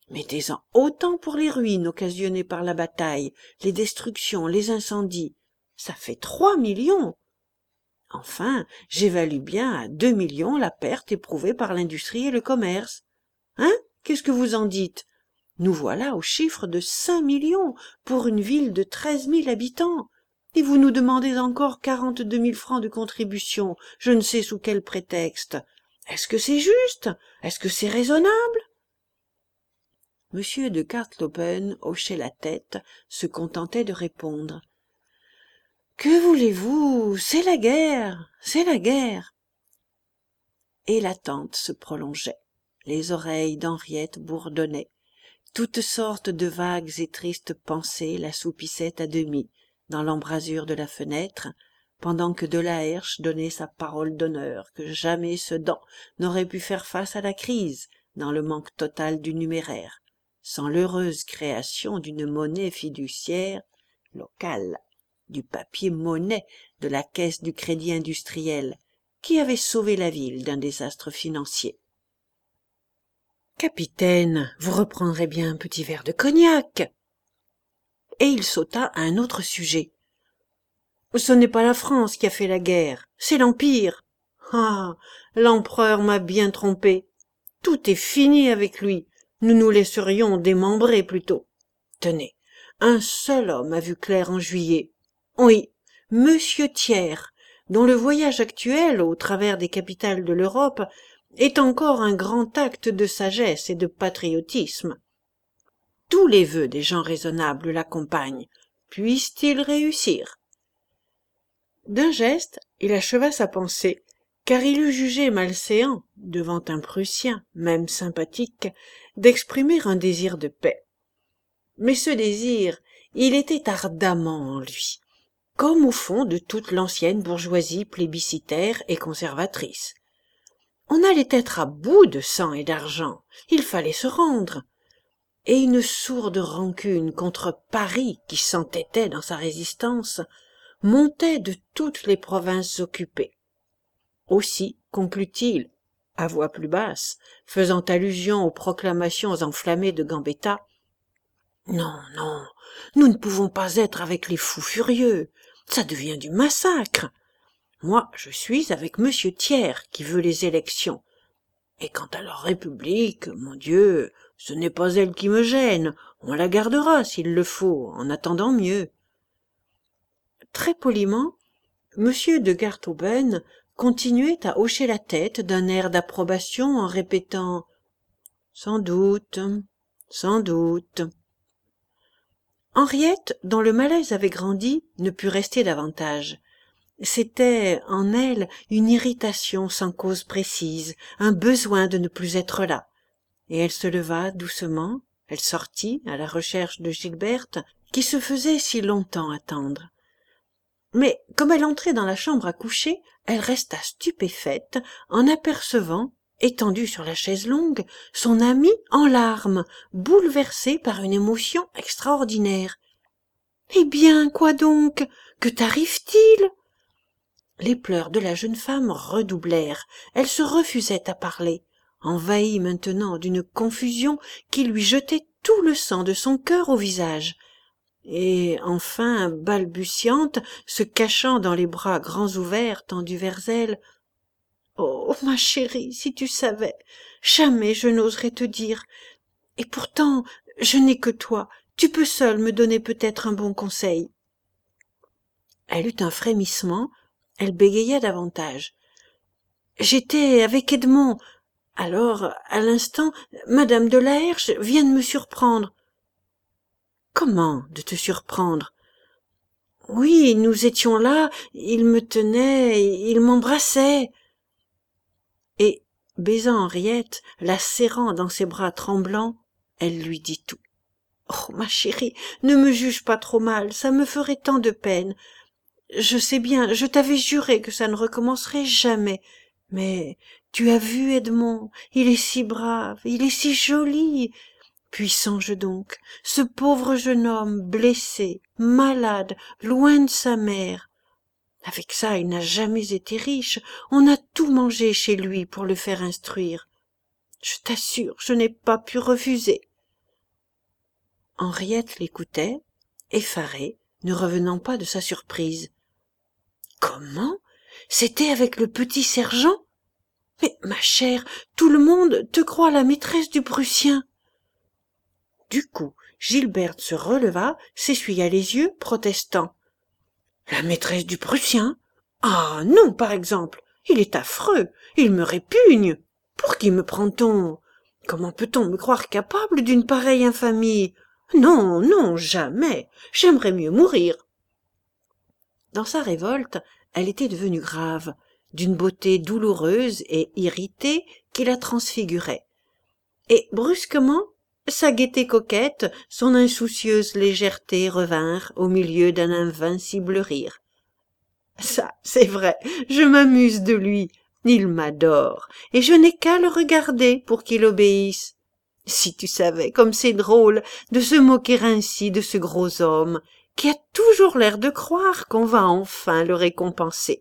Mettez-en autant pour les ruines occasionnées par la bataille, les destructions, les incendies. Ça fait 3 millions. Enfin, j'évalue bien à 2 millions la perte éprouvée par l'industrie et le commerce. Hein? Qu'est-ce que vous en dites? Nous voilà au chiffre de 5 millions pour une ville de 13 000 habitants. Et vous nous demandez encore 42 000 francs de contribution, je ne sais sous quel prétexte. Est-ce que c'est juste? Est-ce que c'est raisonnable? Monsieur de Gartlopen hochait la tête, se contentait de répondre. Que voulez-vous? C'est la guerre, c'est la guerre. Et l'attente se prolongeait. Les oreilles d'Henriette bourdonnaient. Toutes sortes de vagues et tristes pensées l'assoupissaient à demi dans l'embrasure de la fenêtre, pendant que de la Herche donnait sa parole d'honneur que jamais Sedan n'aurait pu faire face à la crise dans le manque total du numéraire, sans l'heureuse création d'une monnaie fiduciaire locale, du papier-monnaie de la caisse du Crédit industriel, qui avait sauvé la ville d'un désastre financier. Capitaine, vous reprendrez bien un petit verre de cognac. Et il sauta à un autre sujet. Ce n'est pas la France qui a fait la guerre, c'est l'Empire. Ah, l'empereur m'a bien trompé. Tout est fini avec lui. Nous nous laisserions démembrer plutôt. Tenez, un seul homme a vu clair en juillet. Oui, Monsieur Thiers, dont le voyage actuel au travers des capitales de l'Europe est encore un grand acte de sagesse et de patriotisme. Tous les vœux des gens raisonnables l'accompagnent. Puissent-ils réussir? D'un geste, il acheva sa pensée, car il eût jugé malséant, devant un Prussien, même sympathique, d'exprimer un désir de paix. Mais ce désir, il était ardemment en lui, comme au fond de toute l'ancienne bourgeoisie plébiscitaire et conservatrice. On allait être à bout de sang et d'argent, il fallait se rendre. Et une sourde rancune contre Paris, qui s'entêtait dans sa résistance, montait de toutes les provinces occupées. Aussi, conclut-il, à voix plus basse, faisant allusion aux proclamations enflammées de Gambetta, « Non, non, nous ne pouvons pas être avec les fous furieux, ça devient du massacre. Moi, je suis avec Monsieur Thiers qui veut les élections. Et quant à leur République, mon Dieu, ce n'est pas elle qui me gêne, on la gardera s'il le faut, en attendant mieux. » Très poliment, Monsieur de Garthoben continuait à hocher la tête d'un air d'approbation en répétant « Sans doute, sans doute. » Henriette, dont le malaise avait grandi, ne put rester davantage. C'était en elle une irritation sans cause précise, un besoin de ne plus être là. Et elle se leva doucement, elle sortit à la recherche de Gilberte, qui se faisait si longtemps attendre. Mais comme elle entrait dans la chambre à coucher, elle resta stupéfaite en apercevant, étendu sur la chaise longue, son ami en larmes, bouleversé par une émotion extraordinaire. « Eh bien, quoi donc? Que t'arrive-t-il » Les pleurs de la jeune femme redoublèrent. Elle se refusait à parler, envahie maintenant d'une confusion qui lui jetait tout le sang de son cœur au visage. Et enfin, balbutiante, se cachant dans les bras grands ouverts tendus vers elle, « Oh, ma chérie, si tu savais, jamais je n'oserais te dire. Et pourtant, je n'ai que toi, tu peux seule me donner peut-être un bon conseil. » Elle eut un frémissement, elle bégaya davantage. « J'étais avec Edmond. Alors, à l'instant, Madame de la Herche vient de me surprendre. » « Comment de te surprendre? » « Oui, nous étions là, il me tenait, il m'embrassait. » Et, baisant Henriette, la serrant dans ses bras tremblants, elle lui dit tout. « Oh, ma chérie, ne me juge pas trop mal, ça me ferait tant de peine. Je sais bien, je t'avais juré que ça ne recommencerait jamais. Mais tu as vu Edmond, il est si brave, il est si joli. Puis songe donc, ce pauvre jeune homme blessé, malade, loin de sa mère. Avec ça, il n'a jamais été riche, on a tout mangé chez lui pour le faire instruire. Je t'assure, je n'ai pas pu refuser. Henriette l'écoutait, effarée, ne revenant pas de sa surprise. « Comment? C'était avec le petit sergent? Mais, ma chère, tout le monde te croit la maîtresse du Prussien. » Du coup, Gilberte se releva, s'essuya les yeux, protestant. « La maîtresse du Prussien? Ah non, par exemple, il est affreux, il me répugne. Pour qui me prend-on? Comment peut-on me croire capable d'une pareille infamie? Non, non, jamais, j'aimerais mieux mourir. » Dans sa révolte, elle était devenue grave, d'une beauté douloureuse et irritée qui la transfigurait. Et brusquement, sa gaieté coquette, son insoucieuse légèreté revinrent au milieu d'un invincible rire. Ça, c'est vrai, je m'amuse de lui, il m'adore, et je n'ai qu'à le regarder pour qu'il obéisse. Si tu savais comme c'est drôle de se moquer ainsi de ce gros homme, qui a toujours l'air de croire qu'on va enfin le récompenser.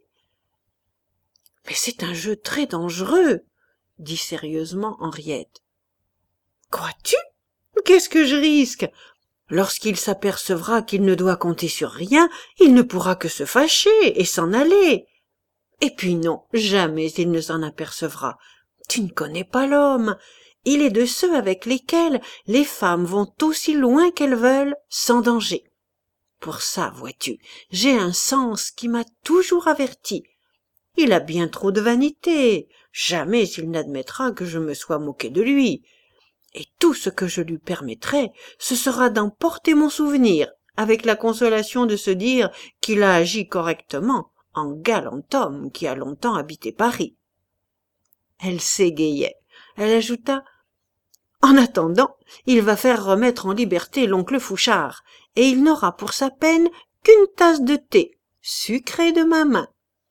« Mais c'est un jeu très dangereux, » dit sérieusement Henriette. « Crois-tu? Qu'est-ce que je risque? Lorsqu'il s'apercevra qu'il ne doit compter sur rien, il ne pourra que se fâcher et s'en aller. Et puis non, jamais il ne s'en apercevra. Tu ne connais pas l'homme. Il est de ceux avec lesquels les femmes vont aussi loin qu'elles veulent, sans danger. Pour ça, vois-tu, j'ai un sens qui m'a toujours averti. Il a bien trop de vanité. Jamais il n'admettra que je me sois moqué de lui. Et tout ce que je lui permettrai, ce sera d'en porter mon souvenir, avec la consolation de se dire qu'il a agi correctement, en galant homme qui a longtemps habité Paris. » Elle s'égayait. Elle ajouta: « En attendant, il va faire remettre en liberté l'oncle Fouchard, et il n'aura pour sa peine qu'une tasse de thé, sucrée de ma main. »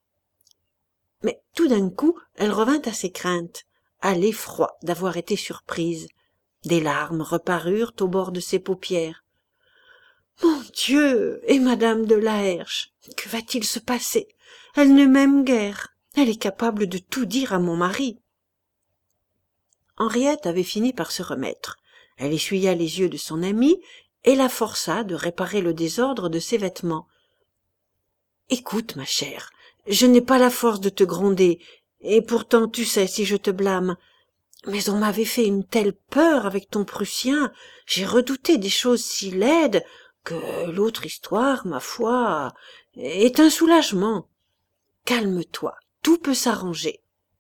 Mais tout d'un coup, elle revint à ses craintes, à l'effroi d'avoir été surprise. Des larmes reparurent au bord de ses paupières. « Mon Dieu! Et madame de la Herche, que va-t-il se passer? Elle ne m'aime guère. Elle est capable de tout dire à mon mari. » Henriette avait fini par se remettre. Elle essuya les yeux de son amie et la força de réparer le désordre de ses vêtements. « Écoute, ma chère, je n'ai pas la force de te gronder, et pourtant tu sais si je te blâme. Mais on m'avait fait une telle peur avec ton Prussien, j'ai redouté des choses si laides, que l'autre histoire, ma foi, est un soulagement. Calme-toi, tout peut s'arranger. »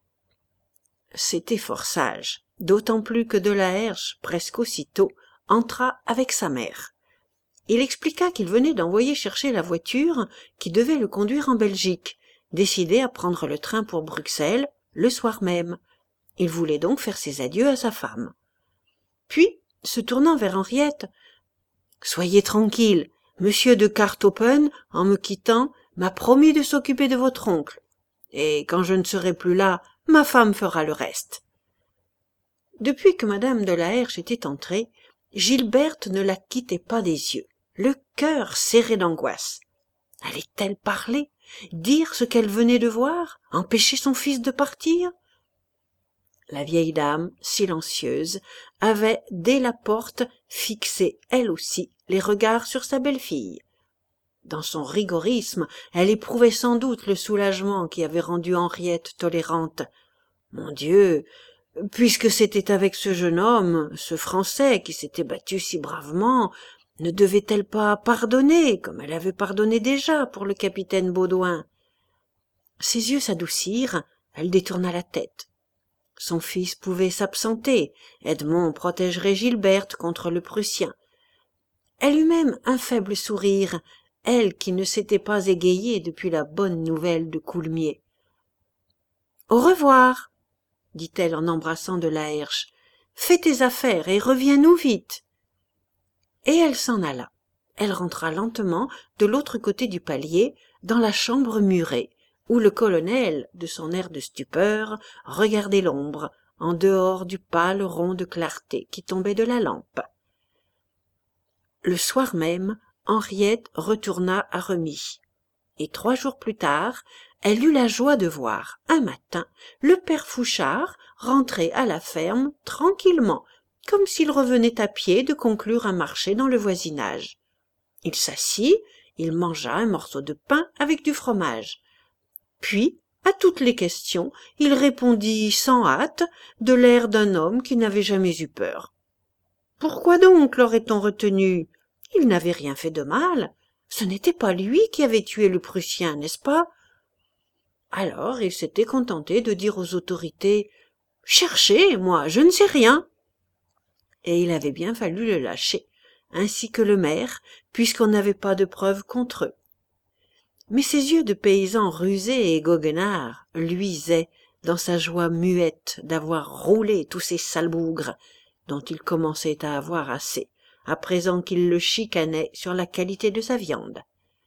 C'était fort sage, d'autant plus que de la Herche, presque aussitôt, entra avec sa mère. Il expliqua qu'il venait d'envoyer chercher la voiture qui devait le conduire en Belgique, décidé à prendre le train pour Bruxelles le soir même. Il voulait donc faire ses adieux à sa femme. Puis, se tournant vers Henriette, « Soyez tranquille, monsieur de Carthopen, en me quittant, m'a promis de s'occuper de votre oncle. Et quand je ne serai plus là, ma femme fera le reste. » Depuis que madame de la Herche était entrée, Gilberte ne la quittait pas des yeux, le cœur serré d'angoisse. Allait-elle parler, dire ce qu'elle venait de voir, empêcher son fils de partir? La vieille dame, silencieuse, avait, dès la porte, fixé, elle aussi, les regards sur sa belle-fille. Dans son rigorisme, elle éprouvait sans doute le soulagement qui avait rendu Henriette tolérante. Mon Dieu, puisque c'était avec ce jeune homme, ce Français qui s'était battu si bravement, ne devait-elle pas pardonner, comme elle avait pardonné déjà pour le capitaine Baudouin? Ses yeux s'adoucirent, elle détourna la tête. Son fils pouvait s'absenter, Edmond protégerait Gilberte contre le Prussien. Elle eut même un faible sourire, elle qui ne s'était pas égayée depuis la bonne nouvelle de Coulmiers. « Au revoir, » dit-elle en embrassant de la Herche. « Fais tes affaires et reviens-nous vite. » Et elle s'en alla. Elle rentra lentement de l'autre côté du palier, dans la chambre murée, où le colonel, de son air de stupeur, regardait l'ombre, en dehors du pâle rond de clarté qui tombait de la lampe. Le soir même, Henriette retourna à Remy. Et 3 jours plus tard, elle eut la joie de voir, un matin, le père Fouchard rentrer à la ferme tranquillement, comme s'il revenait à pied de conclure un marché dans le voisinage. Il s'assit, il mangea un morceau de pain avec du fromage. Puis, à toutes les questions, il répondit sans hâte, de l'air d'un homme qui n'avait jamais eu peur. Pourquoi donc l'aurait-on retenu? Il n'avait rien fait de mal. Ce n'était pas lui qui avait tué le Prussien, n'est-ce pas? Alors il s'était contenté de dire aux autorités « Cherchez, moi, je ne sais rien !» Et il avait bien fallu le lâcher, ainsi que le maire, puisqu'on n'avait pas de preuves contre eux. Mais ses yeux de paysan rusé et goguenard luisaient dans sa joie muette d'avoir roulé tous ces salbougres dont il commençait à avoir assez, à présent qu'il le chicanait sur la qualité de sa viande.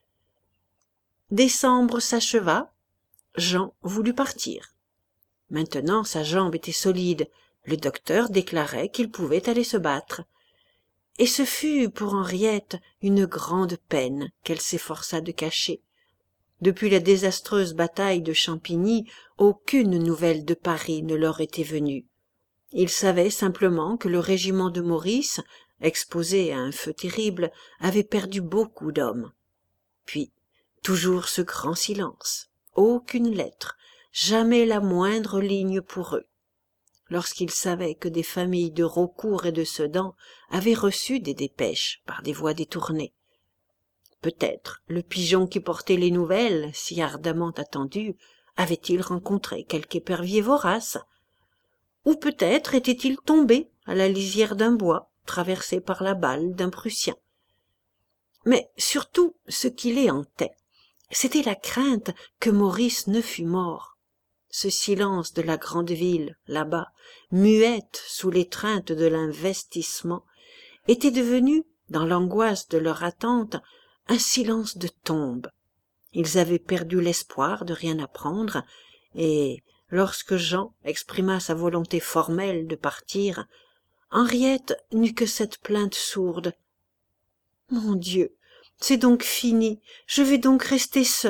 Décembre s'acheva, Jean voulut partir. Maintenant sa jambe était solide, le docteur déclarait qu'il pouvait aller se battre. Et ce fut pour Henriette une grande peine qu'elle s'efforça de cacher. Depuis la désastreuse bataille de Champigny, aucune nouvelle de Paris ne leur était venue. Ils savaient simplement que le régiment de Maurice, exposé à un feu terrible, avait perdu beaucoup d'hommes. Puis, toujours ce grand silence, aucune lettre, jamais la moindre ligne pour eux. Lorsqu'ils savaient que des familles de Raucourt et de Sedan avaient reçu des dépêches par des voies détournées. Peut-être le pigeon qui portait les nouvelles, si ardemment attendues, avait-il rencontré quelque épervier vorace? Ou peut-être était-il tombé à la lisière d'un bois, traversé par la balle d'un Prussien. Mais surtout, ce qui les hantait, c'était la crainte que Maurice ne fût mort. Ce silence de la grande ville, là-bas, muette sous l'étreinte de l'investissement, était devenu, dans l'angoisse de leur attente, un silence de tombe. Ils avaient perdu l'espoir de rien apprendre, et, lorsque Jean exprima sa volonté formelle de partir, Henriette n'eut que cette plainte sourde. « Mon Dieu, c'est donc fini, je vais donc rester seule. »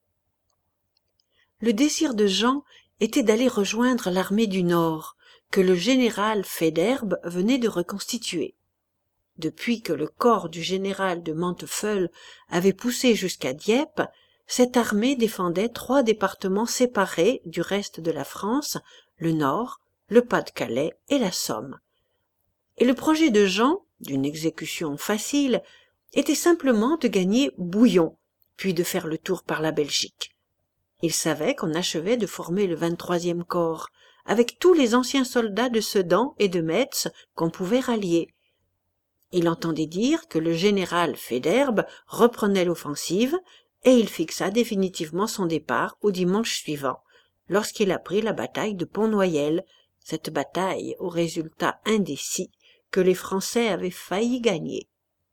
Le désir de Jean était d'aller rejoindre l'armée du Nord, que le général Faidherbe venait de reconstituer. Depuis que le corps du général de Manteuffel avait poussé jusqu'à Dieppe, cette armée défendait 3 départements séparés du reste de la France, le Nord, le Pas-de-Calais et la Somme. Et le projet de Jean, d'une exécution facile, était simplement de gagner Bouillon, puis de faire le tour par la Belgique. Il savait qu'on achevait de former le 23e corps, avec tous les anciens soldats de Sedan et de Metz qu'on pouvait rallier. Il entendait dire que le général Faidherbe reprenait l'offensive, et il fixa définitivement son départ au dimanche suivant, lorsqu'il apprit la bataille de Pont-Noyel, cette bataille au résultat indécis que les Français avaient failli gagner.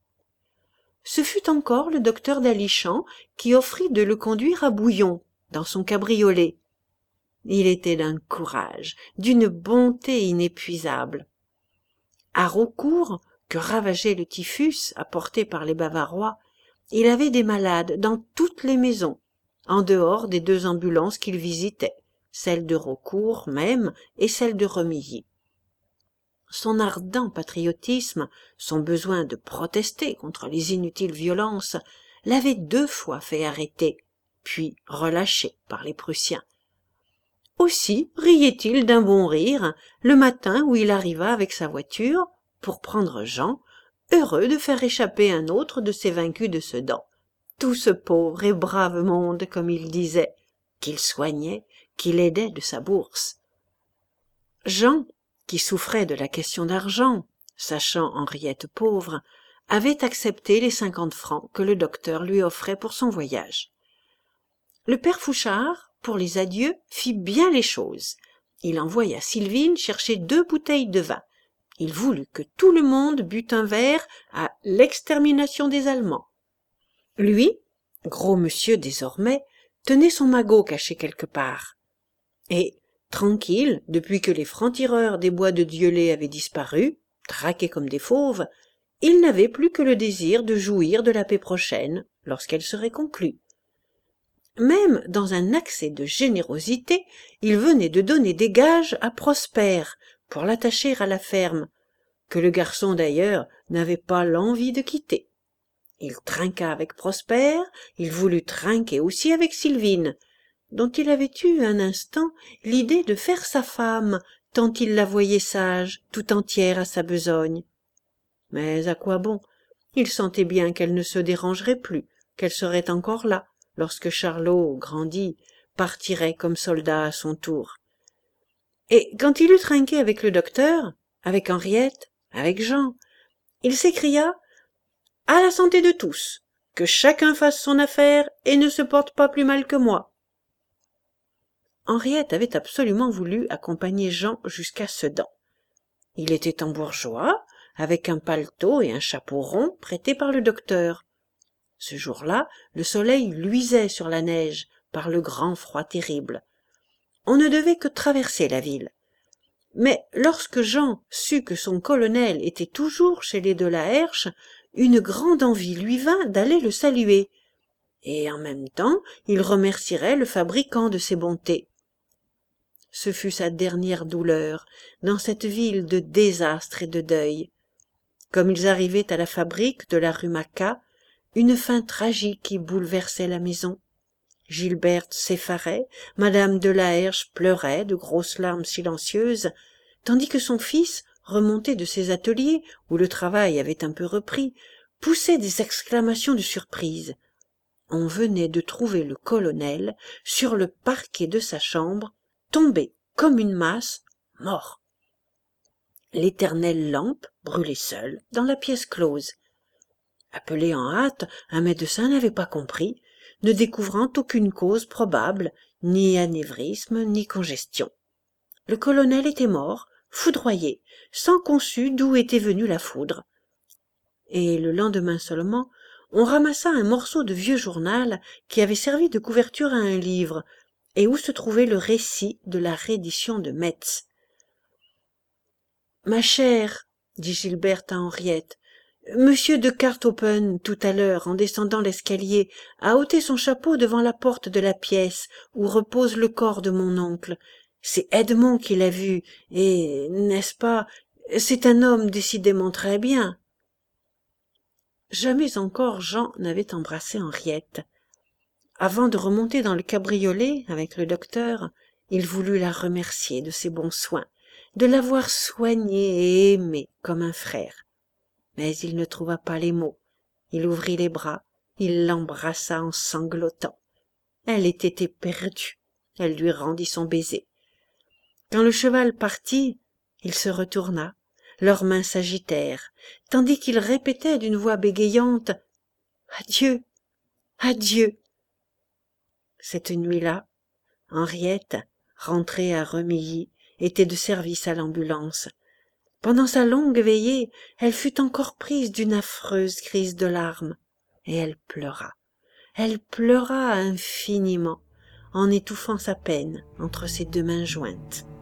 Ce fut encore le docteur d'Alichamps qui offrit de le conduire à Bouillon, dans son cabriolet. Il était d'un courage, d'une bonté inépuisable. À Raucourt, que ravageait le typhus apporté par les Bavarois, il avait des malades dans toutes les maisons, en dehors des 2 ambulances qu'il visitait, celle de Raucourt même et celle de Remilly. Son ardent patriotisme, son besoin de protester contre les inutiles violences, l'avaient 2 fois fait arrêter, puis relâché par les Prussiens. Aussi riait-il d'un bon rire le matin où il arriva avec sa voiture pour prendre Jean, heureux de faire échapper un autre de ses vaincus de Sedan. Tout ce pauvre et brave monde, comme il disait, qu'il soignait, qu'il aidait de sa bourse. Jean, qui souffrait de la question d'argent, sachant Henriette pauvre, avait accepté les 50 francs que le docteur lui offrait pour son voyage. Le père Fouchard, pour les adieux, fit bien les choses. Il envoya Sylvine chercher 2 bouteilles de vin. Il voulut que tout le monde bût un verre à l'extermination des Allemands. Lui, gros monsieur désormais, tenait son magot caché quelque part. Et, tranquille, depuis que les francs-tireurs des bois de Dieulé avaient disparu, traqués comme des fauves, il n'avait plus que le désir de jouir de la paix prochaine, lorsqu'elle serait conclue. Même dans un accès de générosité, il venait de donner des gages à Prosper pour l'attacher à la ferme, que le garçon d'ailleurs n'avait pas l'envie de quitter. Il trinqua avec Prosper, il voulut trinquer aussi avec Sylvine, dont il avait eu un instant l'idée de faire sa femme, tant il la voyait sage, tout entière à sa besogne. Mais à quoi bon? Il sentait bien qu'elle ne se dérangerait plus, qu'elle serait encore là, lorsque Charlot, grandi, partirait comme soldat à son tour. Et quand il eut trinqué avec le docteur, avec Henriette, avec Jean, il s'écria « À la santé de tous, que chacun fasse son affaire et ne se porte pas plus mal que moi !» Henriette avait absolument voulu accompagner Jean jusqu'à Sedan. Il était en bourgeois, avec un paletot et un chapeau rond prêtés par le docteur. Ce jour-là, le soleil luisait sur la neige par le grand froid terrible. On ne devait que traverser la ville. Mais lorsque Jean sut que son colonel était toujours chez les de la Herche, une grande envie lui vint d'aller le saluer. Et en même temps, il remercierait le fabricant de ses bontés. Ce fut sa dernière douleur, dans cette ville de désastre et de deuil. Comme ils arrivaient à la fabrique de la rue Macquart, une fin tragique y bouleversait la maison. Gilberte s'effarait, madame de la Herche pleurait de grosses larmes silencieuses, tandis que son fils, remonté de ses ateliers, où le travail avait un peu repris, poussait des exclamations de surprise. On venait de trouver le colonel sur le parquet de sa chambre, tombé comme une masse, mort. L'éternelle lampe brûlait seule dans la pièce close. Appelé en hâte, un médecin n'avait pas compris, ne découvrant aucune cause probable, ni anévrisme, ni congestion. Le colonel était mort, foudroyé, sans qu'on sût d'où était venue la foudre. Et le lendemain seulement, on ramassa un morceau de vieux journal qui avait servi de couverture à un livre, et où se trouvait le récit de la reddition de Metz. « Ma chère, dit Gilberte à Henriette, Monsieur de Carthopen, tout à l'heure, en descendant l'escalier, a ôté son chapeau devant la porte de la pièce où repose le corps de mon oncle. C'est Edmond qui l'a vu, et, n'est-ce pas, c'est un homme décidément très bien. » Jamais encore Jean n'avait embrassé Henriette. Avant de remonter dans le cabriolet avec le docteur, il voulut la remercier de ses bons soins, de l'avoir soignée et aimée comme un frère. Mais il ne trouva pas les mots. Il ouvrit les bras, il l'embrassa en sanglotant. Elle était éperdue. Elle lui rendit son baiser. Quand le cheval partit, il se retourna. Leurs mains s'agitèrent, tandis qu'il répétait d'une voix bégayante « Adieu, adieu !» Cette nuit-là, Henriette, rentrée à Remilly, était de service à l'ambulance. Pendant sa longue veillée, elle fut encore prise d'une affreuse crise de larmes, et elle pleura infiniment, en étouffant sa peine entre ses deux mains jointes.